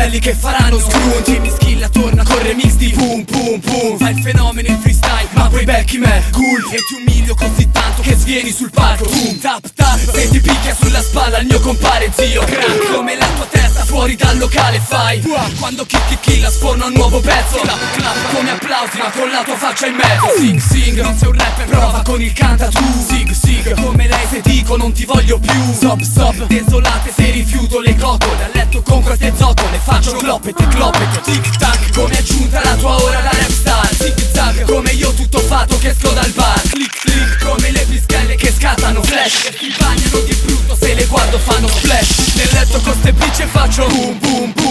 quelli che faranno screw. Jimmy Schilla torna con remix di boom boom boom. Fai il fenomeno in freestyle ma poi becchi me cool. E ti umilio così tanto che svieni sul palco. Boom tap tap, se ti picchia sulla spalla il mio compare zio. Crack come la tua testa fuori dal locale fai. Quando Killa sforna un nuovo pezzo. Clap clap come applausi ma con la tua faccia in mezzo. Sing sing, non sei un rapper, prova con il canta tu. Sig sig, come lei se dico non ti voglio più. Stop stop, desolate se rifiuto le coccole. A letto con queste zoccole faccio cloppete cloppete. Tic tac, come è giunta la tua ora da rap star. Zig zag, come io tutto fatto che esco dal bar. Click click, come le pischelle che scattano flash. Che si bagnano di brutto se le guardo fanno splash. Nel letto con ste bitch e faccio boom boom boom.